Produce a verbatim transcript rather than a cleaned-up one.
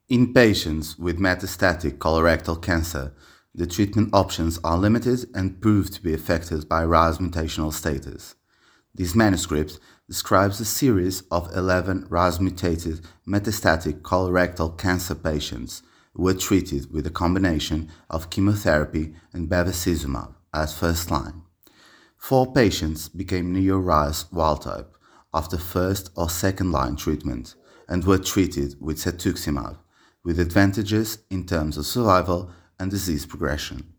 In patients with metastatic colorectal cancer, the treatment options are limited and proved to be affected by R A S mutational status. This manuscript describes a series of eleven R A S-mutated metastatic colorectal cancer patients who were treated with a combination of chemotherapy and bevacizumab as first line. Four patients became neo-R A S wild-type after first or second line treatment and were treated with cetuximab, with advantages in terms of survival and disease progression.